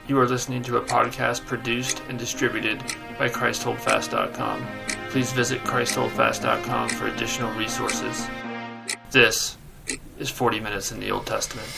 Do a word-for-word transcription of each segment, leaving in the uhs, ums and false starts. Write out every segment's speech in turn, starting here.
You are listening to a podcast produced and distributed by Christ Hold Fast dot com. Please visit Christ Hold Fast dot com for additional resources. This is forty Minutes in the Old Testament.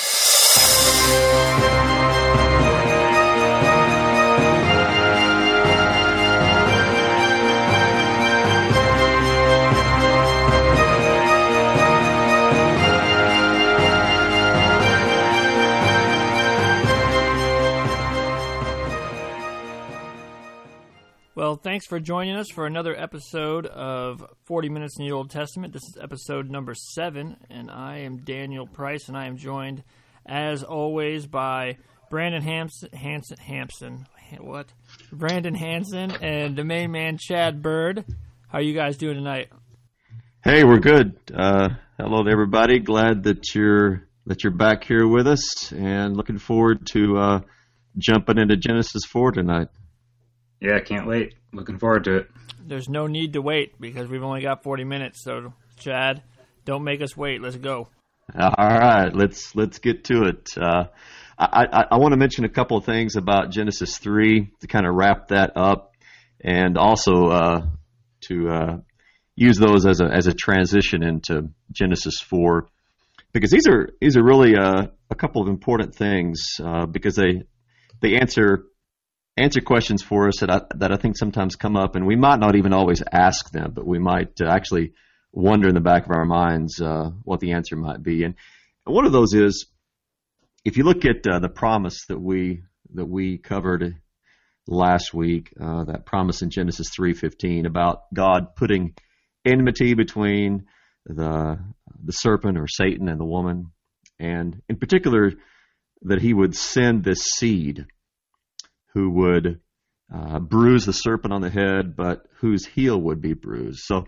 Well, thanks for joining us for another episode of forty Minutes in the Old Testament. This is episode number seven, and I am Daniel Price, and I am joined, as always, by Brandon Hampson, Hanson, Hampson, what? Brandon Hanson and the main man, Chad Bird. How are you guys doing tonight? Hey, we're good. Uh, hello to everybody. Glad that you're that you're back here with us, and looking forward to uh, jumping into Genesis four tonight. Yeah, can't wait. Looking forward to it. There's no need to wait because we've only got forty minutes. So, Chad, don't make us wait. Let's go. All right, let's let's get to it. Uh, I, I, I want to mention a couple of things about Genesis three to kind of wrap that up, and also uh, to uh, use those as a as a transition into Genesis four, because these are these are really uh, a couple of important things uh, because they they answer. answer questions for us that I, that I think sometimes come up, and we might not even always ask them, but we might uh, actually wonder in the back of our minds uh, what the answer might be. And one of those is, if you look at uh, the promise that we that we covered last week, uh, that promise in Genesis three fifteen about God putting enmity between the the serpent or Satan and the woman, and in particular that he would send this seed who would uh, bruise the serpent on the head, but whose heel would be bruised. So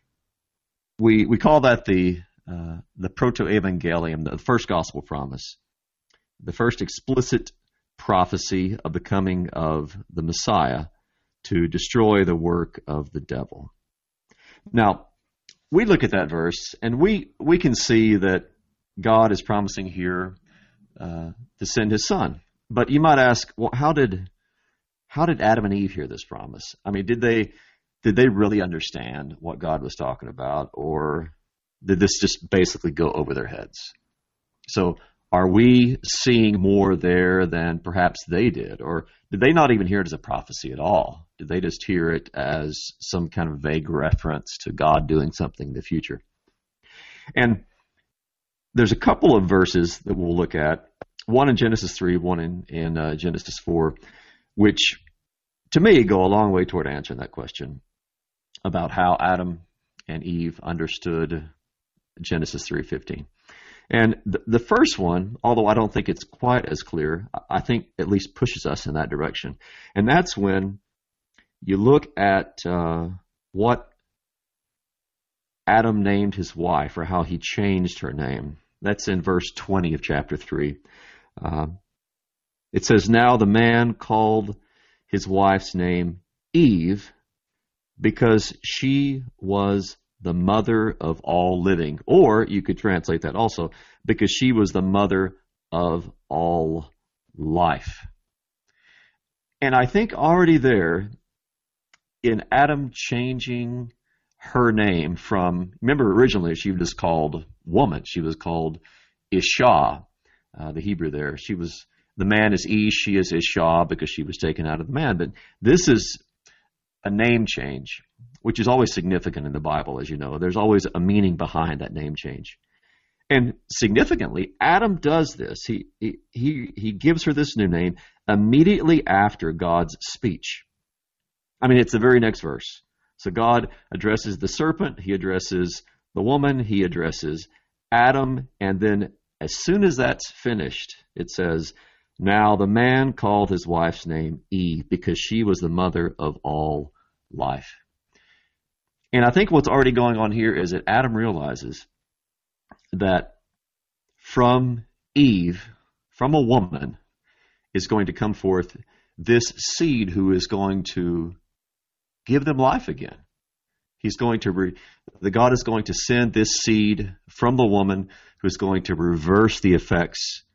we we call that the uh, the proto-evangelium, the first gospel promise, the first explicit prophecy of the coming of the Messiah to destroy the work of the devil. Now, we look at that verse, and we, we can see that God is promising here uh, to send his son. But you might ask, well, how did how did Adam and Eve hear this promise? I mean, did they did they really understand what God was talking about, or did this just basically go over their heads? So, are we seeing more there than perhaps they did, or did they not even hear it as a prophecy at all? Did they just hear it as some kind of vague reference to God doing something in the future? And there's a couple of verses that we'll look at. One in Genesis three, one in, in uh, Genesis four, which to me go a long way toward answering that question about how Adam and Eve understood Genesis three fifteen. And the, the first one, although I don't think it's quite as clear, I think at least pushes us in that direction. And that's when you look at uh, what Adam named his wife, or how he changed her name. That's in verse twenty of chapter three. Uh, it says, "Now the man called his wife's name Eve because she was the mother of all living." Or you could translate that also, because she was the mother of all life. And I think already there, in Adam changing her name from, remember originally she was called woman, she was called Isha. Uh, the Hebrew there. She was, the man is Ish, she is Isha because she was taken out of the man. But this is a name change, which is always significant in the Bible, as you know. There's always a meaning behind that name change. And significantly, Adam does this. He, he, he, he gives her this new name immediately after God's speech. I mean, it's the very next verse. So God addresses the serpent, he addresses the woman, he addresses Adam, and then as soon as that's finished, it says, "Now the man called his wife's name Eve because she was the mother of all life." And I think what's already going on here is that Adam realizes that from Eve, from a woman, is going to come forth this seed who is going to give them life again. He's going to, re- the God is going to send this seed from the woman who is going to reverse the effects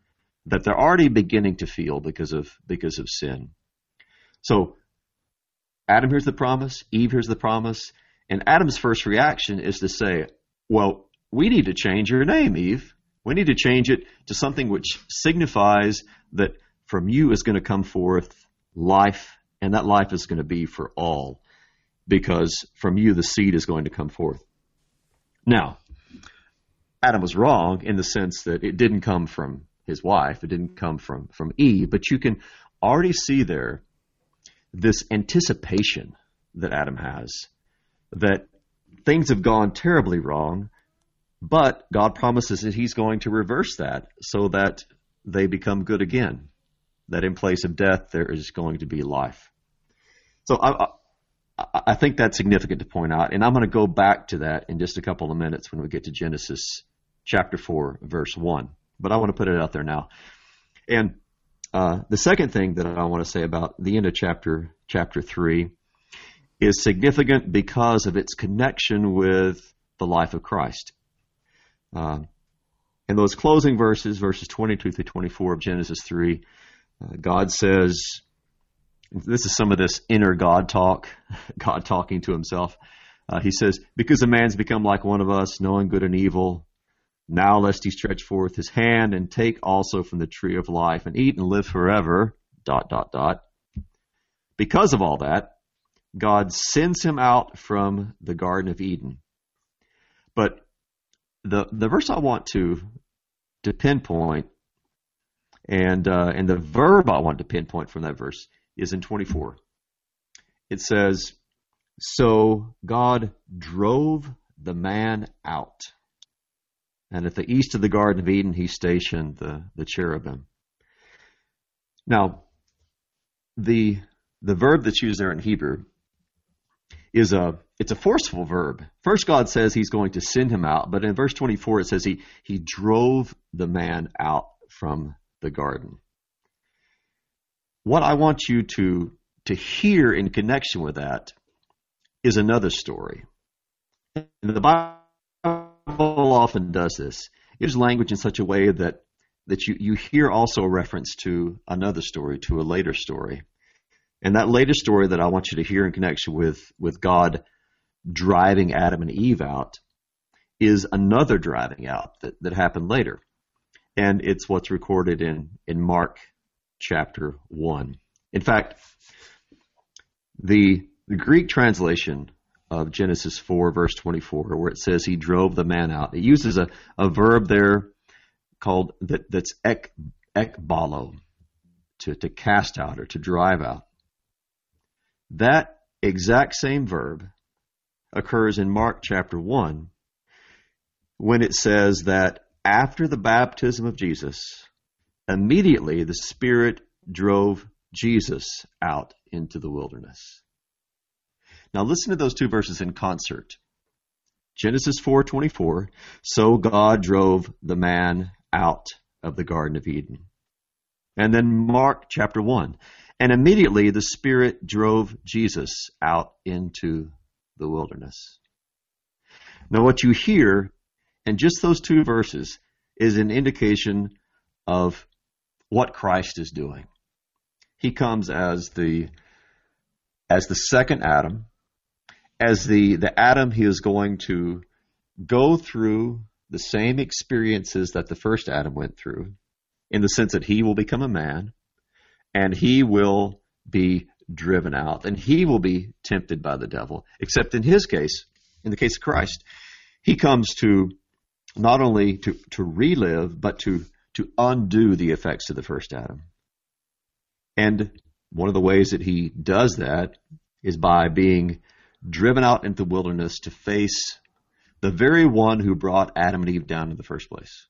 that they're already beginning to feel because of because of sin. So Adam hears the promise, Eve hears the promise, and Adam's first reaction is to say, well, we need to change your name, Eve. We need to change it to something which signifies that from you is going to come forth life, and that life is going to be for all, because from you the seed is going to come forth. Now, Adam was wrong in the sense that it didn't come from his wife, it didn't come from, from Eve, but you can already see there this anticipation that Adam has, that things have gone terribly wrong, but God promises that he's going to reverse that so that they become good again, that in place of death there is going to be life. So I, I, I think that's significant to point out, and I'm going to go back to that in just a couple of minutes when we get to Genesis chapter four, verse one. But I want to put it out there now. And uh, the second thing that I want to say about the end of chapter chapter three is significant because of its connection with the life of Christ. Uh, in those closing verses, verses twenty-two through twenty-four of Genesis three, uh, God says, this is some of this inner God talk, God talking to himself. Uh, he says, because a man's become like one of us, knowing good and evil, now lest he stretch forth his hand and take also from the tree of life and eat and live forever, dot, dot, dot. Because of all that, God sends him out from the Garden of Eden. But the the verse I want to to pinpoint, and uh, and the verb I want to pinpoint from that verse is in twenty-four. It says, so God drove the man out. And at the east of the Garden of Eden, he stationed the, the cherubim. Now, the the verb that's used there in Hebrew is a it's a forceful verb. First, God says he's going to send him out, but in verse twenty-four it says he he drove the man out from the garden. What I want you to to hear in connection with that is another story. And the Bible often does this. It uses language in such a way that that you, you hear also a reference to another story, to a later story. And that later story that I want you to hear in connection with, with God driving Adam and Eve out is another driving out that, that happened later. And it's what's recorded in, in Mark chapter one. In fact, the, the Greek translation of Genesis four, verse twenty-four, where it says he drove the man out, it uses a, a verb there called that, that's ek, ekbalo, to, to cast out or to drive out. That exact same verb occurs in Mark chapter one when it says that after the baptism of Jesus, immediately the Spirit drove Jesus out into the wilderness. Now listen to those two verses in concert. Genesis four twenty-four, so God drove the man out of the Garden of Eden. And then Mark chapter one, and immediately the Spirit drove Jesus out into the wilderness. Now what you hear in just those two verses is an indication of what Christ is doing. He comes as the as the second Adam, as the, the Adam he is going to go through the same experiences that the first Adam went through, in the sense that he will become a man, and he will be driven out, and he will be tempted by the devil. Except in his case, in the case of Christ, he comes to not only to, to relive, but to, to undo the effects of the first Adam. And one of the ways that he does that is by being driven out into the wilderness to face the very one who brought Adam and Eve down in the first place.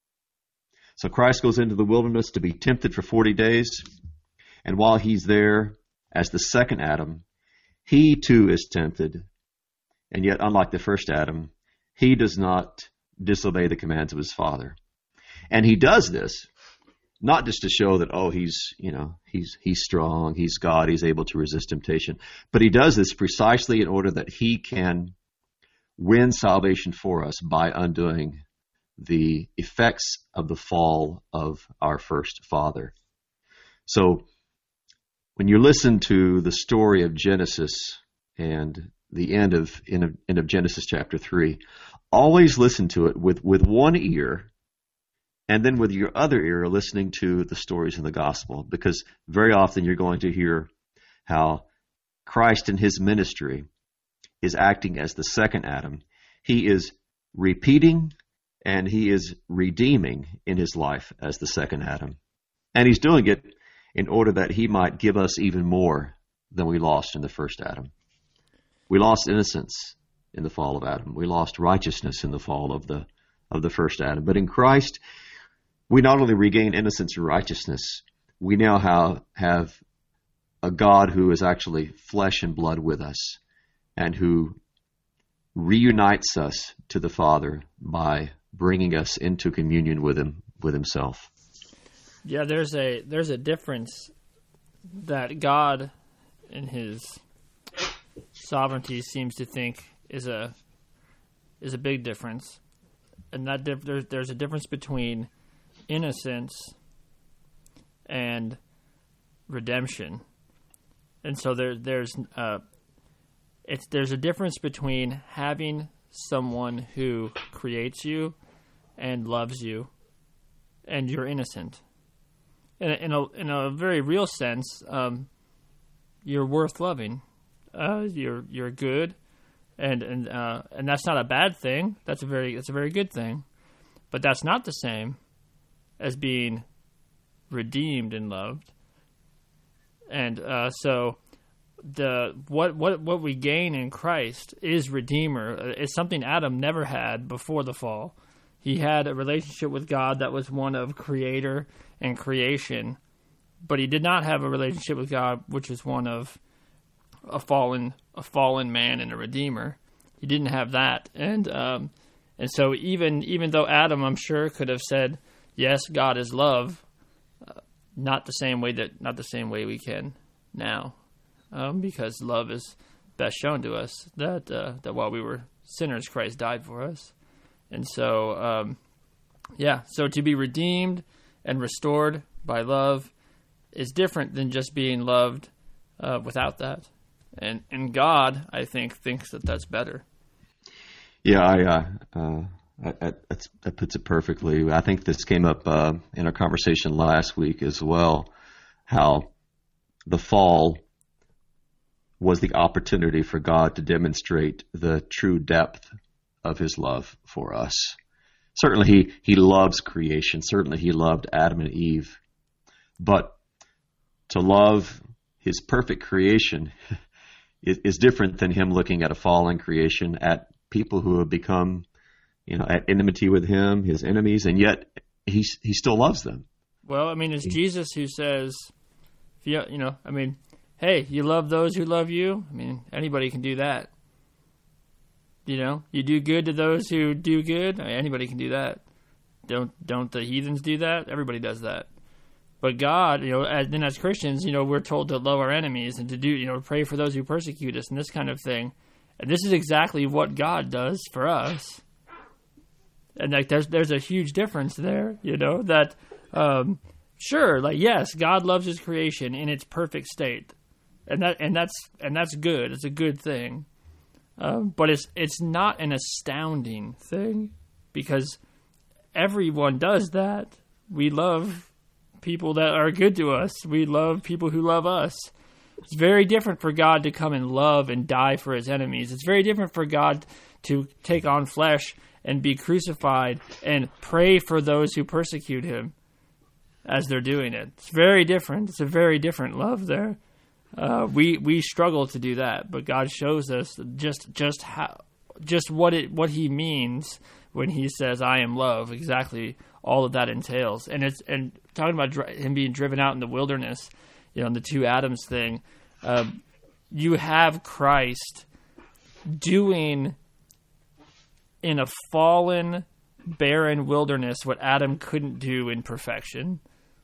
So Christ goes into the wilderness to be tempted for forty days, and while he's there as the second Adam, he too is tempted, and yet unlike the first Adam, he does not disobey the commands of his Father. And he does this not just to show that, oh, he's, you know, he's he's strong, he's God, he's able to resist temptation, but he does this precisely in order that he can win salvation for us by undoing the effects of the fall of our first father. So when you listen to the story of Genesis and the end of end of, end of Genesis chapter three, always listen to it with, with one ear, and then with your other ear listening to the stories in the gospel, because very often you're going to hear how Christ in his ministry is acting as the second Adam. He is repeating and he is redeeming in his life as the second Adam. And he's doing it in order that he might give us even more than we lost in the first Adam. We lost innocence in the fall of Adam. We lost righteousness in the fall of the of the first Adam. But in Christ, we not only regain innocence and righteousness, we now have, have a God who is actually flesh and blood with us and who reunites us to the Father by bringing us into communion with him, with himself. Yeah, there's a there's a difference that God in his sovereignty seems to think is a is a big difference. And that diff- there's there's a difference between innocence and redemption. And so there there's uh it's there's a difference between having someone who creates you and loves you and you're innocent. In a, in a, in a very real sense, um, you're worth loving. Uh, you're you're good, and and uh, and that's not a bad thing. That's a very that's a very good thing, but that's not the same as being redeemed and loved. And uh, so the what what what we gain in Christ is Redeemer. It's something Adam never had before the fall. He had a relationship with God that was one of creator and creation, but he did not have a relationship with God which was one of a fallen a fallen man and a redeemer. He didn't have that, and um, and so even even though Adam, I'm sure, could have said, "Yes, God is love," uh, not the same way that not the same way we can now, um, because love is best shown to us that uh, that while we were sinners, Christ died for us. And so, um, yeah, so to be redeemed and restored by love is different than just being loved uh, without that. And and God, I think, thinks that that's better. Yeah, I, uh, uh, I, I, that's, that puts it perfectly. I think this came up uh, in our conversation last week as well, how the fall was the opportunity for God to demonstrate the true depth of his love for us. Certainly he, he loves creation. Certainly he loved Adam and Eve. But to love his perfect creation is, is different than him looking at a fallen creation, at people who have become, you know, at enmity with him, his enemies, and yet he, he still loves them. Well, I mean, it's Jesus who says, you know, I mean, hey, you love those who love you? I mean, anybody can do that. You know, you do good to those who do good. I mean, anybody can do that. Don't don't the heathens do that? Everybody does that. But God, you know, as, then as Christians, you know, we're told to love our enemies and to do, you know, pray for those who persecute us and this kind of thing. And this is exactly what God does for us. And like, there's there's a huge difference there, you know, that um, sure, like yes, God loves His creation in its perfect state, and that and that's and that's good. It's a good thing. Um, but it's it's not an astounding thing, because everyone does that. We love people that are good to us. We love people who love us. It's very different for God to come and love and die for his enemies. It's very different for God to take on flesh and be crucified and pray for those who persecute him as they're doing it. It's very different. It's a very different love there. Uh, we we struggle to do that, but God shows us just just how just what it what He means when He says, "I am love." Exactly, all of that entails, and it's and talking about dri- Him being driven out in the wilderness, you know, in the two Adams thing. Uh, you have Christ doing in a fallen, barren wilderness what Adam couldn't do in perfection.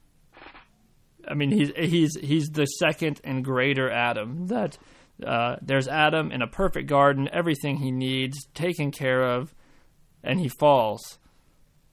I mean, he's he's he's the second and greater Adam. That uh, there's Adam in a perfect garden, everything he needs taken care of, and he falls.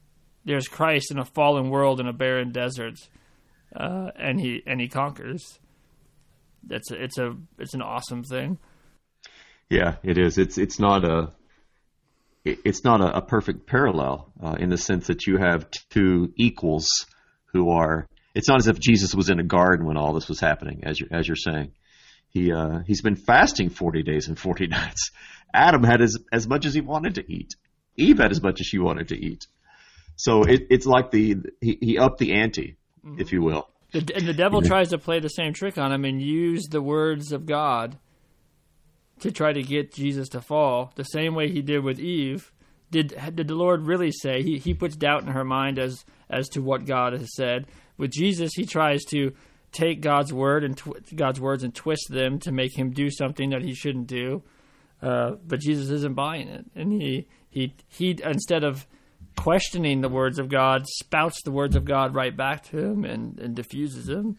there's Christ in a fallen world in a barren desert, uh, and he and he conquers. That's a, it's a it's an awesome thing. Yeah, it is. It's it's not a it's not a, a perfect parallel uh, in the sense that you have two equals who are. It's not as if Jesus was in a garden when all this was happening, as you're as you're saying. He uh, he's been fasting forty days and forty nights. Adam had as as much as he wanted to eat. Eve had as much as she wanted to eat. So it, it's like the he, he upped the ante, mm-hmm. if you will. The, and the devil yeah. tries to play the same trick on him and use the words of God to try to get Jesus to fall, the same way he did with Eve. Did did the Lord really say? He he puts doubt in her mind as as to what God has said. With Jesus, he tries to take God's word and tw- God's words and twist them to make him do something that he shouldn't do. Uh, but Jesus isn't buying it, and he he he instead of questioning the words of God, spouts the words of God right back to him and, and diffuses him.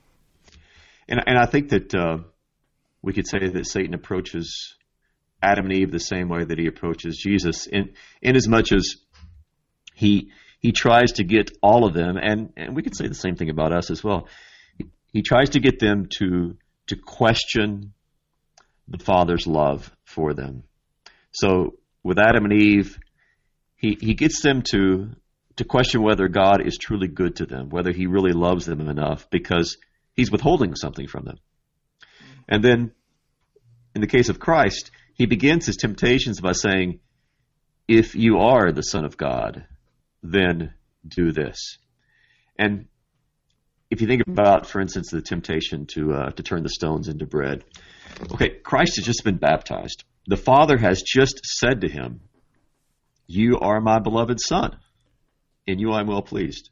And and I think that uh, we could say that Satan approaches Adam and Eve the same way that he approaches Jesus, in in as much as he he tries to get all of them, and, and we could say the same thing about us as well. He, he tries to get them to to question the Father's love for them. So with Adam and Eve, he he gets them to to question whether God is truly good to them, whether he really loves them enough, because he's withholding something from them. And then in the case of Christ, he begins his temptations by saying, if you are the Son of God, then do this. And if you think about, for instance, the temptation to uh, to turn the stones into bread, okay, Christ has just been baptized. The Father has just said to him, you are my beloved Son, in you I'm well pleased.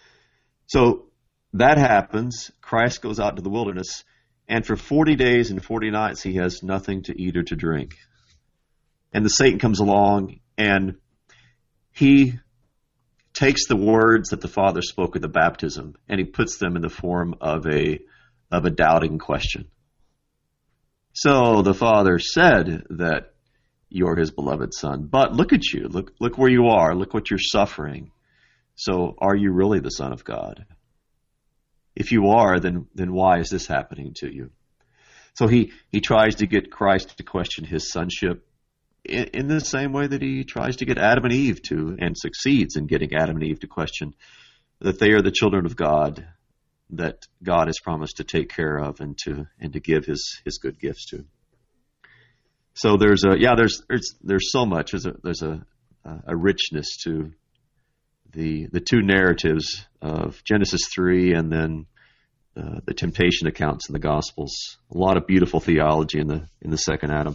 So that happens. Christ goes out to the wilderness, and for forty days and forty nights he has nothing to eat or to drink. And the Satan comes along, and he takes the words that the Father spoke at the baptism, and he puts them in the form of a of a doubting question. So the Father said that you're his beloved Son, but look at you, look look where you are, look what you're suffering. So are you really the Son of God? If you are, then then why is this happening to you? So he, he tries to get Christ to question his sonship in, in the same way that he tries to get Adam and Eve to, and succeeds in getting Adam and Eve to question that they are the children of God, that God has promised to take care of and to and to give his, his good gifts to. So there's a yeah there's there's there's so much there's a there's a a richness to the the two narratives of Genesis three and then uh, the temptation accounts in the Gospels. A lot of beautiful theology in the in the second Adam.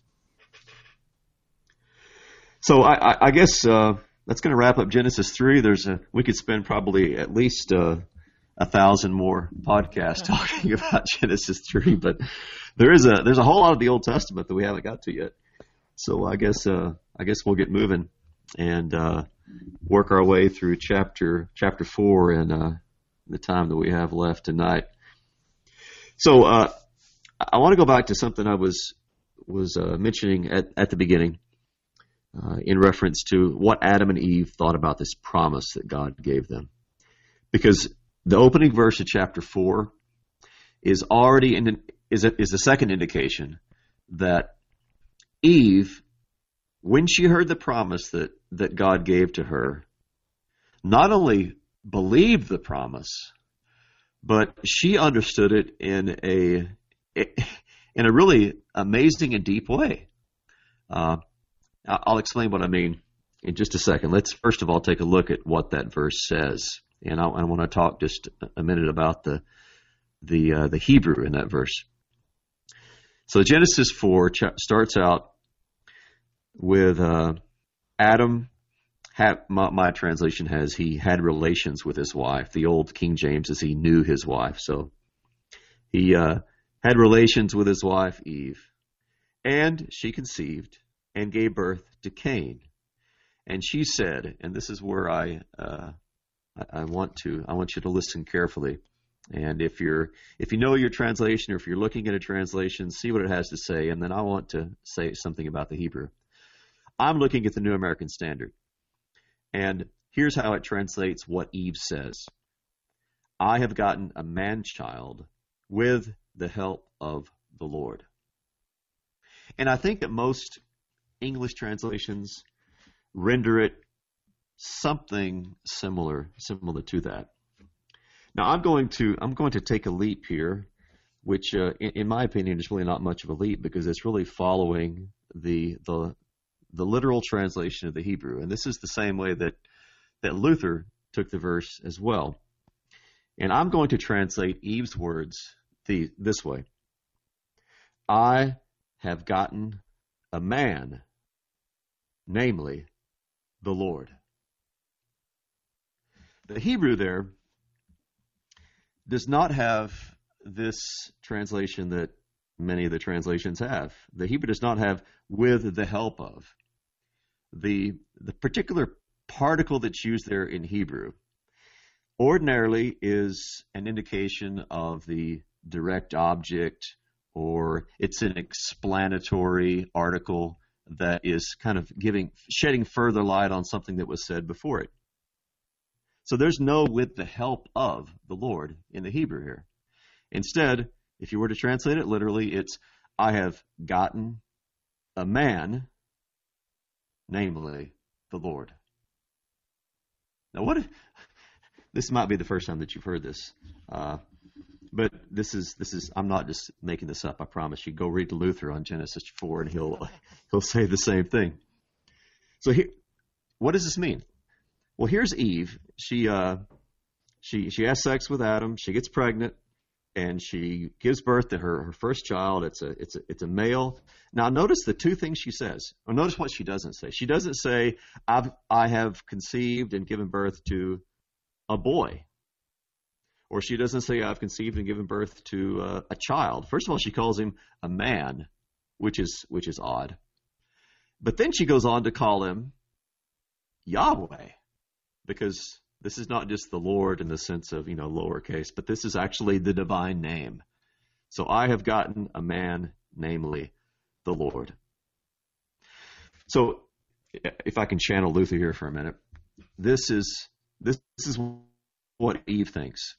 So I, I, I guess uh, that's going to wrap up Genesis three. There's a we could spend probably at least uh, a thousand more podcasts talking about Genesis three, but there is a there's a whole lot of the Old Testament that we haven't got to yet. So I guess uh, I guess we'll get moving and uh, work our way through chapter chapter four in uh, the time that we have left tonight. So uh, I want to go back to something I was was uh, mentioning at, at the beginning uh, in reference to what Adam and Eve thought about this promise that God gave them, because the opening verse of chapter four is already in is a, is the second indication that Eve, when she heard the promise that, that God gave to her, not only believed the promise, but she understood it in a in a really amazing and deep way. Uh, I'll explain what I mean in just a second. Let's first of all take a look at what that verse says, and I, I want to talk just a minute about the the uh, the Hebrew in that verse. So Genesis four ch- starts out with uh, Adam. Had, my, my translation has he had relations with his wife. The old King James is he knew his wife. So he uh, had relations with his wife Eve, and she conceived and gave birth to Cain. And she said, and this is where I uh, I, I want to I want you to listen carefully. And if you're if you know your translation, or if you're looking at a translation, see what it has to say. And then I want to say something about the Hebrew. I'm looking at the New American Standard. And Here's how it translates what Eve says. I have gotten a man-child with the help of the Lord. And I think that most English translations render it something similar, similar to that. Now I'm going to I'm going to take a leap here, which uh, in, in my opinion is really not much of a leap because it's really following the the the literal translation of the Hebrew, and this is the same way that that Luther took the verse as well. And I'm going to translate Eve's words the, this way. I have gotten a man, namely the Lord. The Hebrew there does not have this translation that many of the translations have. The Hebrew does not have with the help of. The, the particular particle that's used there in Hebrew ordinarily is an indication of the direct object, or it's an explanatory article that is kind of giving, shedding further light on something that was said before it. So there's no with the help of the Lord in the Hebrew here. Instead, if you were to translate it literally, it's I have gotten a man, namely the Lord. Now, what if, this might be the first time that you've heard this, uh, but this is this is I'm not just making this up. I promise you. Go read Luther on Genesis four, and he'll he'll say the same thing. So here, what does this mean? Well, here's Eve. She uh, she she has sex with Adam. She gets pregnant, and she gives birth to her, her first child. It's a it's a it's a male. Now, notice the two things she says. Or notice what she doesn't say. She doesn't say I've I have conceived and given birth to a boy. Or she doesn't say, I've conceived and given birth to uh, a child. First of all, she calls him a man, which is which is odd. But then she goes on to call him Yahweh, because this is not just the Lord in the sense of, you know, lowercase, but this is actually the divine name. So I have gotten a man, namely the Lord. So if I can channel Luther here for a minute, this is this, this is what Eve thinks.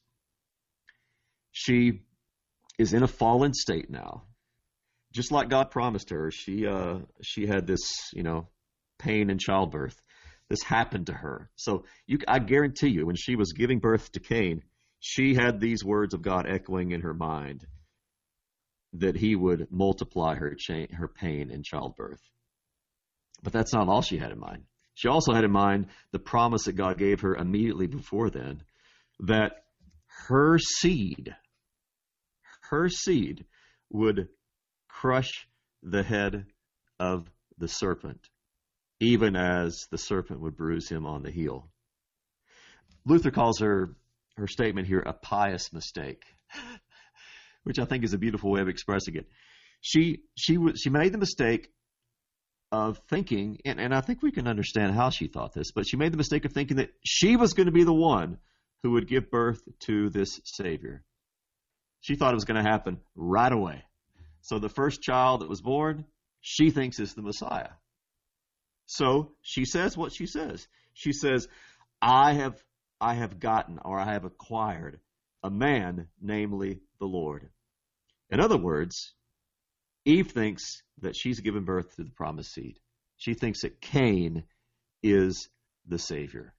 She is in a fallen state now. Just like God promised her, she uh, she had this, you know, pain in childbirth. This happened to her. So you, I guarantee you, when she was giving birth to Cain, she had these words of God echoing in her mind that he would multiply her cha- her pain in childbirth. But that's not all she had in mind. She also had in mind the promise that God gave her immediately before then, that her seed, her seed would crush the head of the serpent, even as the serpent would bruise him on the heel. Luther calls her, her statement here a pious mistake, which I think is a beautiful way of expressing it. She she she made the mistake of thinking, and, and I think we can understand how she thought this, but she made the mistake of thinking that she was going to be the one who would give birth to this Savior. She thought it was going to happen right away. So the first child that was born, she thinks is the Messiah. So she says what she says. She says, I have I have gotten, or I have acquired, a man, namely the Lord. In other words, Eve thinks that she's given birth to the promised seed. She thinks that Cain is the Savior.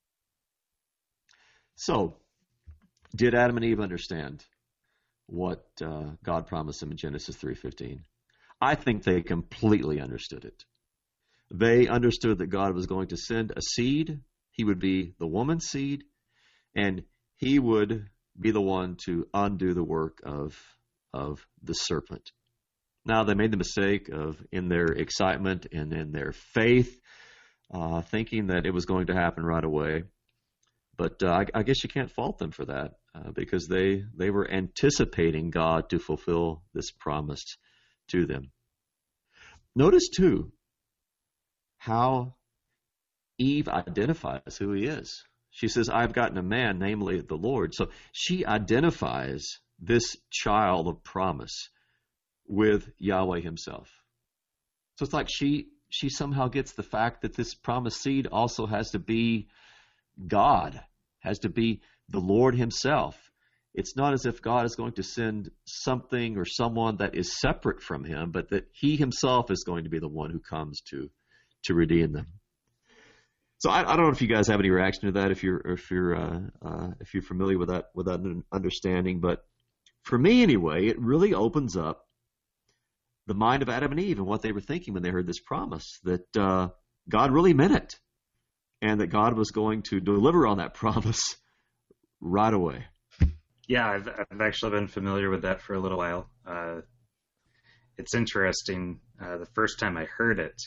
So, did Adam and Eve understand what uh, God promised them in Genesis three fifteen? I think they completely understood it. They understood that God was going to send a seed. He would be the woman's seed, and he would be the one to undo the work of, of the serpent. Now, they made the mistake of, in their excitement and in their faith, uh, thinking that it was going to happen right away. But uh, I, I guess you can't fault them for that, uh, because they, they were anticipating God to fulfill this promise to them. Notice, too, how Eve identifies who he is. She says, I've gotten a man, namely the Lord. So she identifies this child of promise with Yahweh himself. So it's like she she somehow gets the fact that this promised seed also has to be God, has to be the Lord himself. It's not as if God is going to send something or someone that is separate from him, but that he himself is going to be the one who comes to to redeem them. So I, I don't know if you guys have any reaction to that, if you're if you're uh, uh, if you're familiar with that with that understanding. But for me, anyway, it really opens up the mind of Adam and Eve and what they were thinking when they heard this promise, that uh, God really meant it, and that God was going to deliver on that promise right away. Yeah, I've, I've actually been familiar with that for a little while. Uh, it's interesting. Uh, the first time I heard it,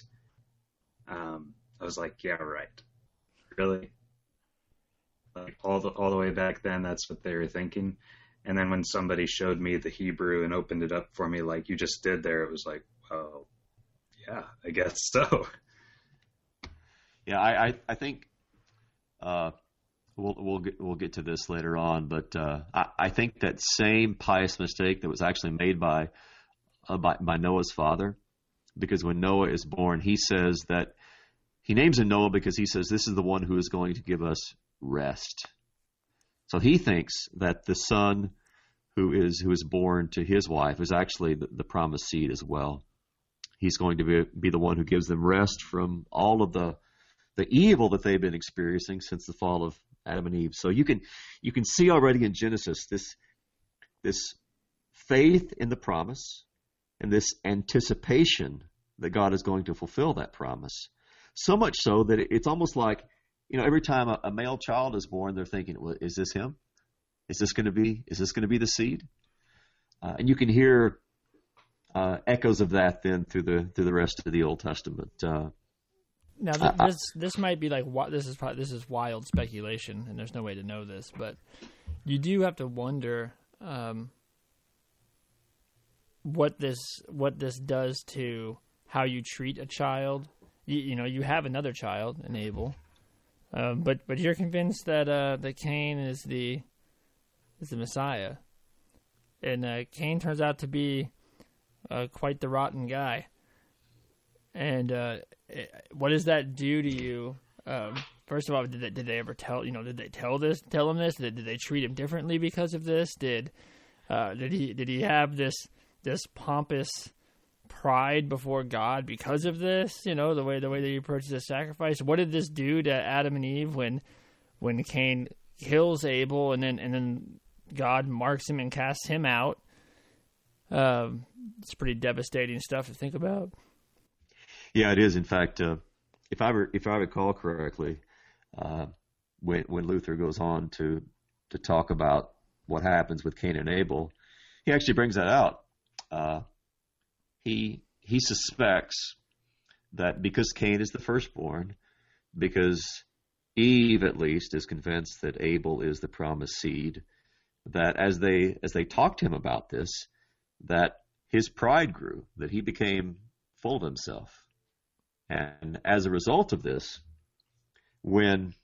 um, I was like, "Yeah, right, really." Like all the all the way back then, that's what they were thinking. And then when somebody showed me the Hebrew and opened it up for me, like you just did there, it was like, "Oh, yeah, I guess so." Yeah, I I, I think. Uh, We'll we'll get we'll get to this later on, but uh, I, I think that same pious mistake that was actually made by, uh, by by Noah's father, because when Noah is born, he says that he names him Noah because he says this is the one who is going to give us rest. So he thinks that the son who is who is born to his wife is actually the, the promised seed as well. He's going to be be the one who gives them rest from all of the the evil that they've been experiencing since the fall of Adam and Eve. So you can you can see already in Genesis this this faith in the promise and this anticipation that God is going to fulfill that promise. So much so that it's almost like, you know, every time a, a male child is born, they're thinking, well, is this him? Is this going to be is this going to be the seed? Uh, and you can hear uh, echoes of that then through the through the rest of the Old Testament. Uh, Now th- this this might be like this is probably, this is wild speculation, and there's no way to know this, but you do have to wonder um, what this what this does to how you treat a child. You, you know, you have another child, in Abel, um, but but you're convinced that uh, that Cain is the is the Messiah, and uh, Cain turns out to be uh, quite the rotten guy. And uh, what does that do to you? Um, first of all, did they, did they ever tell you know? Did they tell this? Tell him this? Did, did they treat him differently because of this? Did uh, did he did he have this this pompous pride before God because of this? You know, the way the way that he approaches the sacrifice. What did this do to Adam and Eve when when Cain kills Abel and then and then God marks him and casts him out? Um, it's pretty devastating stuff to think about. Yeah, it is. In fact, uh, if I re- if I recall correctly, uh, when when Luther goes on to to talk about what happens with Cain and Abel, he actually brings that out. Uh, he he suspects that because Cain is the firstborn, because Eve at least is convinced that Abel is the promised seed, that as they as they talked to him about this, that his pride grew, that he became full of himself. And as a result of this, when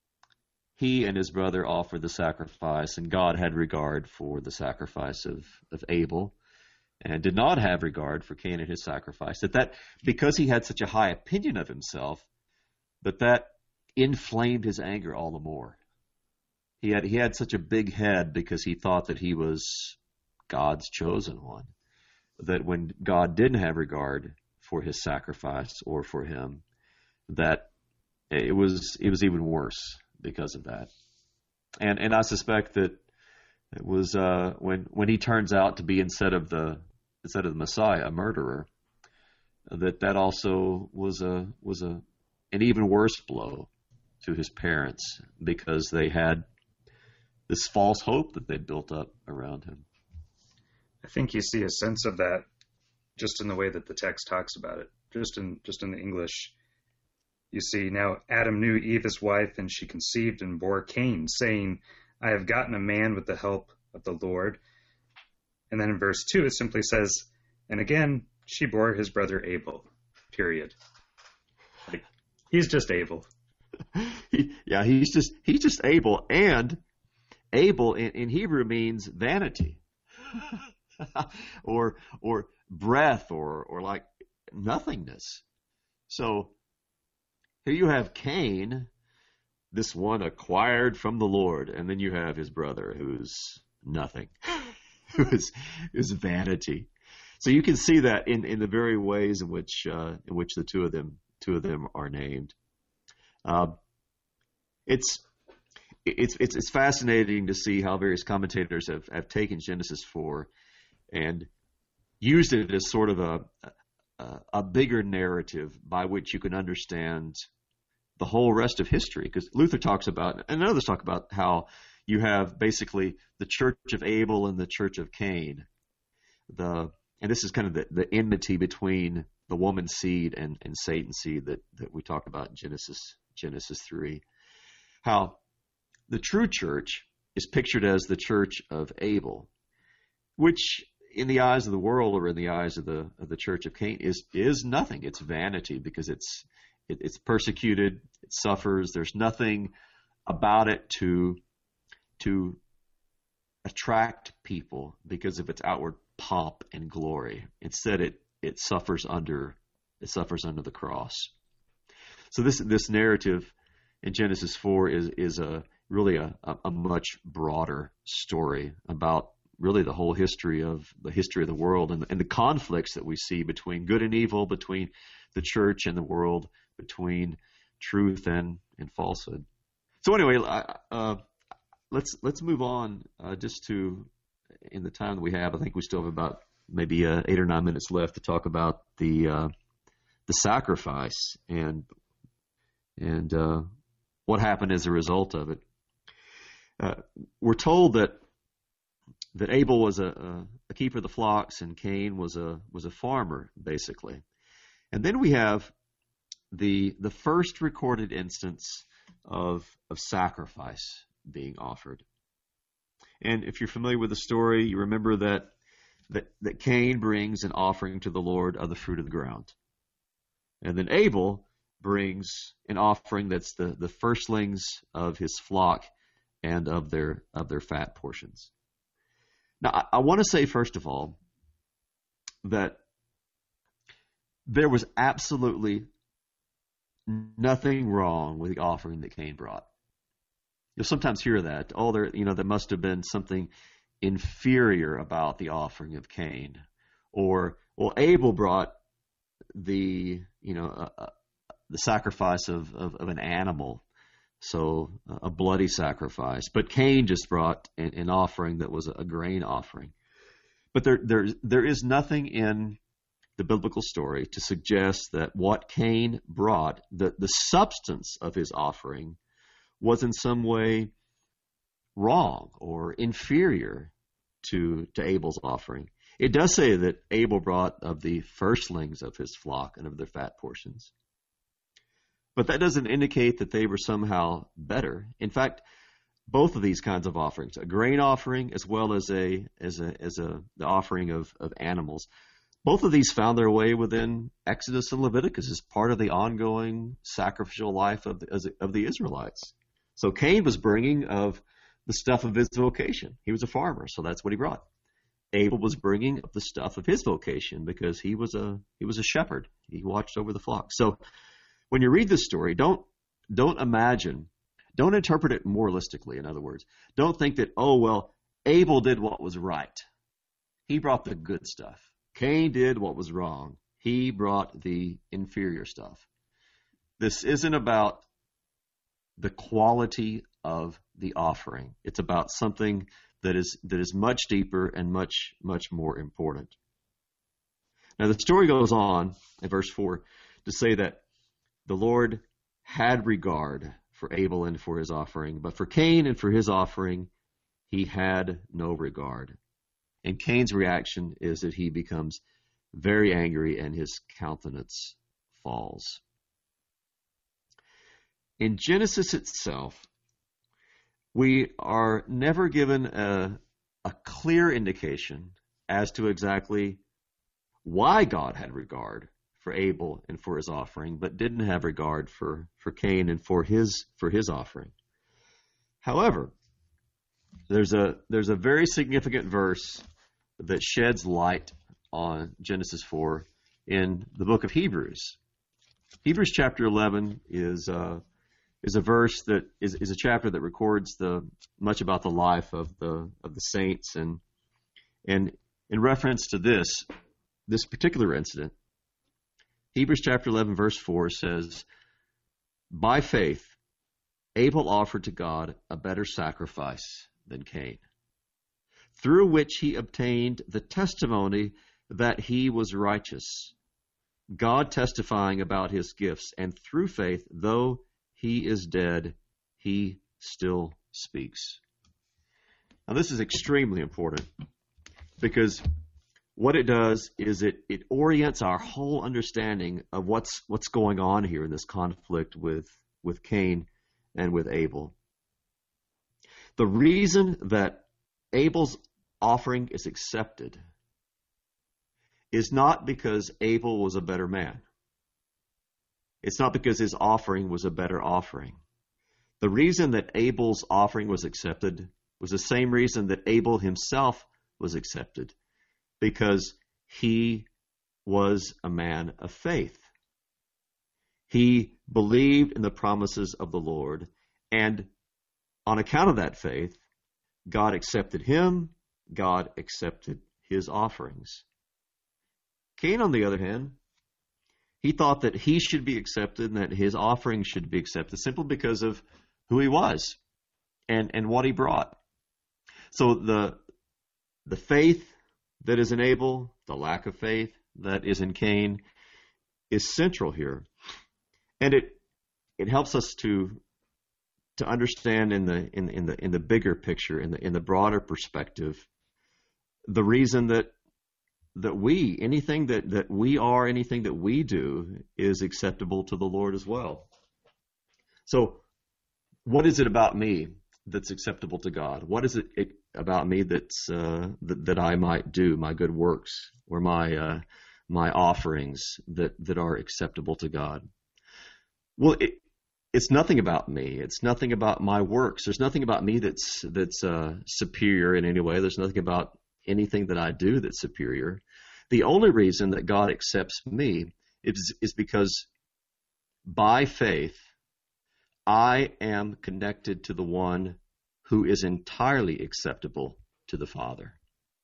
he and his brother offered the sacrifice, and God had regard for the sacrifice of, of Abel, and did not have regard for Cain and his sacrifice, that, that because he had such a high opinion of himself, that that inflamed his anger all the more. He had he had such a big head because he thought that he was God's chosen one, that when God didn't have regard for his sacrifice or for him, that it was it was even worse because of that. And and I suspect that it was uh, when when he turns out to be instead of the instead of the Messiah, a murderer, that that also was a was a an even worse blow to his parents, because they had this false hope that they'd built up around him. I think you see a sense of that just in the way that the text talks about it, just in just in the English. You see, now Adam knew Eve his wife, and she conceived and bore Cain, saying, I have gotten a man with the help of the Lord. And then in verse two, it simply says, and again, she bore his brother Abel, period. Like, he's just Abel. he, yeah, he's just he's just Abel, and Abel in, in Hebrew means vanity. or or breath, or or like nothingness. So here you have Cain, this one acquired from the Lord. And then you have his brother, who's nothing, who is, is vanity. So you can see that in, in the very ways in which uh, in which the two of them two of them are named. Uh, it's it's it's it's fascinating to see how various commentators have, have taken Genesis four and used it as sort of a, a a bigger narrative by which you can understand the whole rest of history. Because Luther talks about, and others talk about, how you have basically the Church of Abel and the Church of Cain. The and this is kind of the, the enmity between the woman's seed and, and Satan's seed that, that we talk about in Genesis Genesis three. How the true church is pictured as the church of Abel, which in the eyes of the world or in the eyes of the of the church of Cain is is nothing. It's vanity, because it's it, it's persecuted, it suffers. There's nothing about it to to attract people because of its outward pomp and glory. Instead, it it suffers under it suffers under the cross. So this this narrative in Genesis four is is a really a, a much broader story about really the whole history of the history of the world and, and the conflicts that we see between good and evil, between the church and the world, between truth and, and falsehood. So anyway, uh, let's let's move on uh, just to, in the time that we have, I think we still have about maybe uh, eight or nine minutes left to talk about the uh, the sacrifice and and uh, what happened as a result of it. Uh, we're told that that Abel was a, a keeper of the flocks and Cain was a was a farmer, basically. And then we have the the first recorded instance of of sacrifice being offered. And if you're familiar with the story, you remember that that, that Cain brings an offering to the Lord of the fruit of the ground. And then Abel brings an offering that's the, the firstlings of his flock and of their of their fat portions. Now, I, I want to say, first of all, that there was absolutely nothing wrong with the offering that Cain brought. You'll sometimes hear that. Oh, there, you know, there must have been something inferior about the offering of Cain, or well, Abel brought the, you know, uh, uh, the sacrifice of, of, of an animal, so uh, a bloody sacrifice. But Cain just brought an, an offering that was a grain offering. But there, there, there is nothing in the biblical story to suggest that what Cain brought, the, the substance of his offering, was in some way wrong or inferior to, to Abel's offering. It does say that Abel brought of the firstlings of his flock and of their fat portions. But that doesn't indicate that they were somehow better. In fact, both of these kinds of offerings, a grain offering as well as a as a as a the offering of, of animals, both of these found their way within Exodus and Leviticus as part of the ongoing sacrificial life of the, of the Israelites. So Cain was bringing of the stuff of his vocation. He was a farmer, so that's what he brought. Abel was bringing of the stuff of his vocation because he was a he was a shepherd. He watched over the flock. So when you read this story, don't don't imagine, don't interpret it moralistically. In other words, don't think that, oh well, Abel did what was right. He brought the good stuff. Cain did what was wrong. He brought the inferior stuff. This isn't about the quality of the offering. It's about something that is that is much deeper and much, much more important. Now the story goes on in verse four to say that the Lord had regard for Abel and for his offering, but for Cain and for his offering, he had no regard. And Cain's reaction is that he becomes very angry and his countenance falls. In Genesis itself, we are never given a, a clear indication as to exactly why God had regard for Abel and for his offering, but didn't have regard for, for Cain and for his for his offering. However, there's a there's a very significant verse that sheds light on Genesis four in the book of Hebrews. Hebrews chapter eleven is uh, is a verse that is, is a chapter that records the much about the life of the of the saints, and and in reference to this this particular incident, Hebrews chapter eleven verse four says, "By faith Abel offered to God a better sacrifice than Cain, through which he obtained the testimony that he was righteous, God testifying about his gifts, and through faith, though he is dead, he still speaks." Now, this is extremely important, because what it does is it, it orients our whole understanding of what's what's going on here in this conflict with, with Cain and with Abel. The reason that Abel's offering is accepted is not because Abel was a better man. It's not because his offering was a better offering. The reason that Abel's offering was accepted was the same reason that Abel himself was accepted, because he was a man of faith. He believed in the promises of the Lord, and on account of that faith, God accepted him, God accepted his offerings. Cain, on the other hand, he thought that he should be accepted and that his offering should be accepted simply because of who he was and, and what he brought. So the the faith that is in Abel, the lack of faith that is in Cain, is central here. And it it helps us to to understand in the in, in the in the bigger picture, in the in the broader perspective, the reason that that we, anything that, that we are, anything that we do is acceptable to the Lord as well. So what is it about me that's acceptable to God? What is it, it about me that's uh, that, that I might do, my good works or my uh, my offerings that, that are acceptable to God? Well, it, it's nothing about me. It's nothing about my works. There's nothing about me that's that's uh, superior in any way. There's nothing about anything that I do that's superior. The only reason that God accepts me is, is because by faith, I am connected to the one who is entirely acceptable to the Father.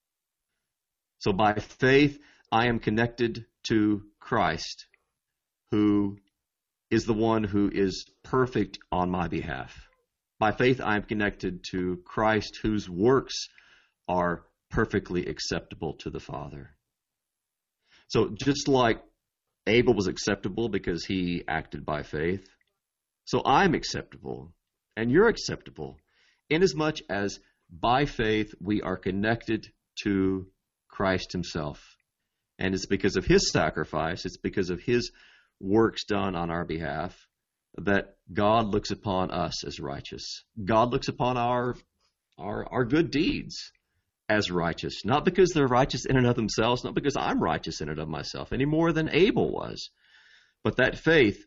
So by faith, I am connected to Christ, who is the one who is perfect on my behalf. By faith, I am connected to Christ, whose works are perfectly acceptable to the Father. So just like Abel was acceptable because he acted by faith, so I'm acceptable and you're acceptable inasmuch as by faith we are connected to Christ himself. And it's because of his sacrifice, it's because of his works done on our behalf that God looks upon us as righteous. God looks upon our our, our good deeds as righteous, not because they're righteous in and of themselves, not because I'm righteous in and of myself any more than Abel was, but that faith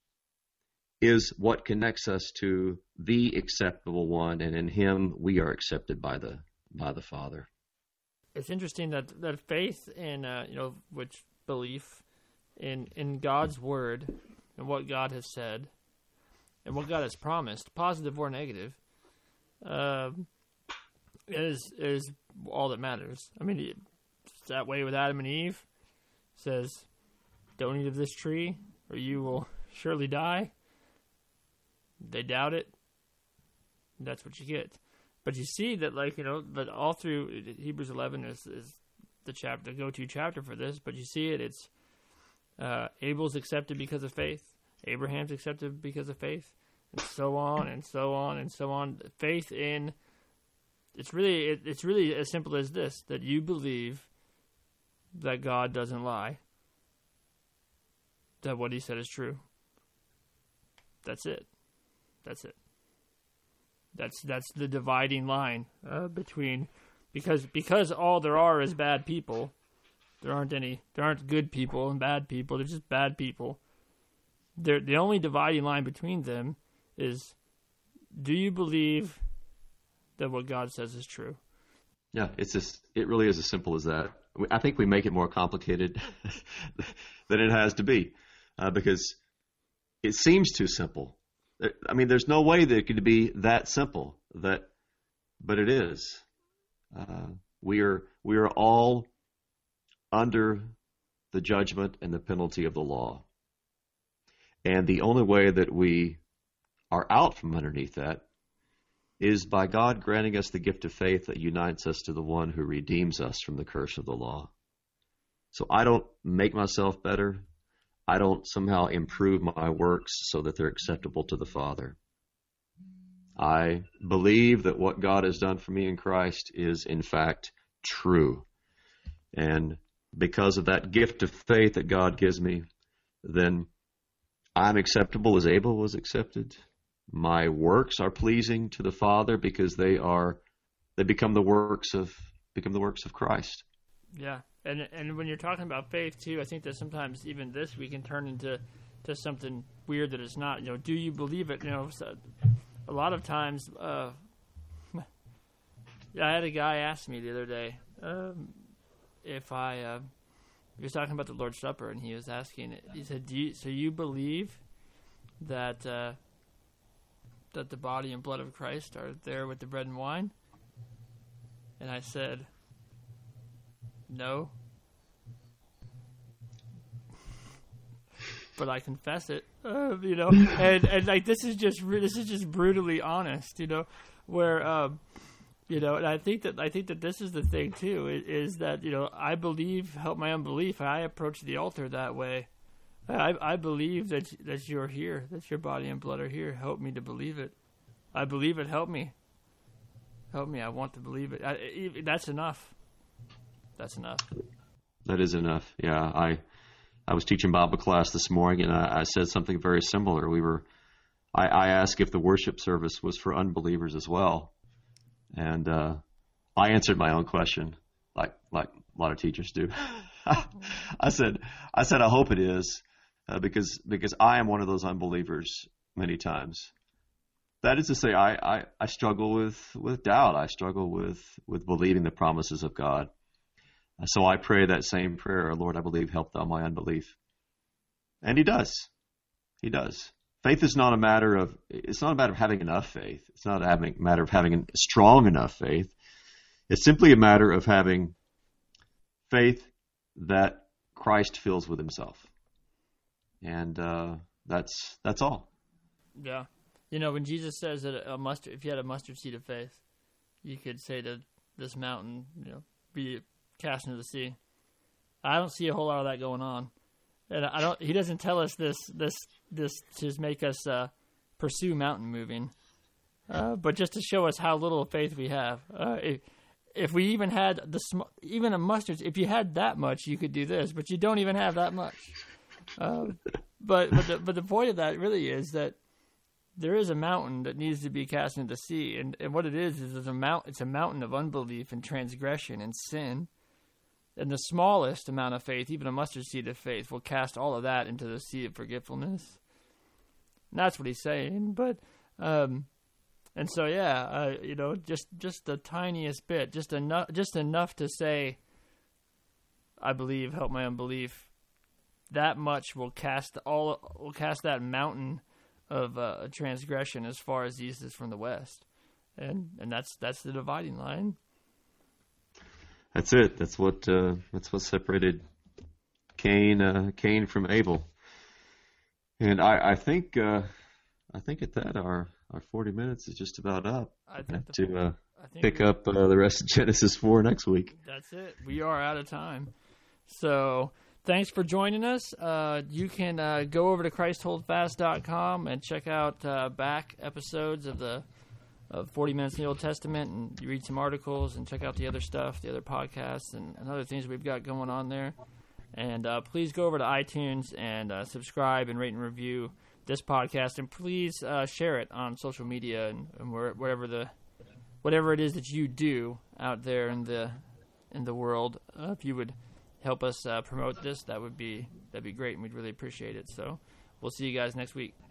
is what connects us to the acceptable one, and in him we are accepted by the by the Father. It's interesting that that faith in uh, you know, which belief in in God's word and what God has said and what God has promised, positive or negative, uh, is is all that matters. I mean, it's that way with Adam and Eve. It says, "Don't eat of this tree, or you will surely die." They doubt it. That's what you get. But you see that, like, you know, but all through Hebrews eleven is, is the chapter, the go-to chapter for this. But you see it. It's uh, Abel's accepted because of faith. Abraham's accepted because of faith, and so on and so on and so on. Faith in it's really it, it's really as simple as this: that you believe that God doesn't lie, that what He said is true. That's it. That's it. That's that's the dividing line uh, between because because all there are is bad people. There aren't any. There aren't good people and bad people. They're just bad people. They're, the only dividing line between them is: do you believe that what God says is true? Yeah, it's just it really is as simple as that. I think we make it more complicated than it has to be uh, because it seems too simple. I mean, there's no way that it could be that simple. That, but it is. Uh, we are we are all under the judgment and the penalty of the law, and the only way that we are out from underneath that is by God granting us the gift of faith that unites us to the one who redeems us from the curse of the law. So I don't make myself better. I don't somehow improve my works so that they're acceptable to the Father. I believe that what God has done for me in Christ is, in fact, true. And because of that gift of faith that God gives me, then I'm acceptable as Abel was accepted. My works are pleasing to the Father because they are they become the works of become the works of Christ. Yeah. And and when you're talking about faith too, I think that sometimes even this we can turn into to something weird that it's not. You know, do you believe it? You know, so a lot of times, uh, I had a guy ask me the other day um, if I uh, he was talking about the Lord's Supper, and he was asking. He said, "Do you, so you believe that uh, that the body and blood of Christ are there with the bread and wine?" And I said, "No, but I confess it." Uh, you know, and, and like this is just this is just brutally honest. You know, where um, you know, and I think that I think that this is the thing too is, is that you know I believe, help my unbelief. I approach the altar that way. I I believe that that you're here, that your body and blood are here. Help me to believe it. I believe it. Help me. Help me. I want to believe it. I, that's enough. That's enough. That is enough. Yeah, I I was teaching Bible class this morning, and I, I said something very similar. We were, I, I asked if the worship service was for unbelievers as well, and uh, I answered my own question, like like a lot of teachers do. I said, I said, I hope it is, uh, because because I am one of those unbelievers many times. That is to say, I, I, I struggle with, with doubt. I struggle with, with believing the promises of God. So I pray that same prayer, Lord, I believe, help thou my unbelief. And he does. He does. Faith is not a matter of, it's not a matter of having enough faith. It's not a matter of having a strong enough faith. It's simply a matter of having faith that Christ fills with himself. And uh, that's that's all. Yeah. You know, when Jesus says that a mustard, if you had a mustard seed of faith, you could say to this mountain, you know, be cast into the sea. I don't see a whole lot of that going on, and I don't. He doesn't tell us this, this, this to make us uh, pursue mountain moving, uh, but just to show us how little faith we have. Uh, if, if we even had the sm- even a mustard, if you had that much, you could do this, but you don't even have that much. Uh, but but the, but the point of that really is that there is a mountain that needs to be cast into the sea, and, and what it is is it's a mount, it's a mountain of unbelief and transgression and sin. And the smallest amount of faith, even a mustard seed of faith, will cast all of that into the sea of forgetfulness. And that's what he's saying. But um, and so yeah, uh, you know, just just the tiniest bit, just enough, just enough to say, I believe, help my unbelief. That much will cast all will cast that mountain of uh, transgression as far as the east is from the west, and and that's that's the dividing line. That's it. That's what uh, that's what separated Cain uh, Cain from Abel. And I, I think uh, I think at that our, our forty minutes is just about up. I think have to uh, I think pick up uh, the rest of Genesis four next week. That's it. We are out of time. So thanks for joining us. Uh, you can uh, go over to Christ Hold Fast dot com and check out uh, back episodes of the of forty Minutes in the Old Testament, and you read some articles and check out the other stuff, the other podcasts, and, and other things we've got going on there. And uh, please go over to iTunes and uh, subscribe and rate and review this podcast, and please uh, share it on social media and, and where, wherever the whatever it is that you do out there in the in the world. Uh, if you would help us uh, promote this, that would be that'd be great, and we'd really appreciate it. So we'll see you guys next week.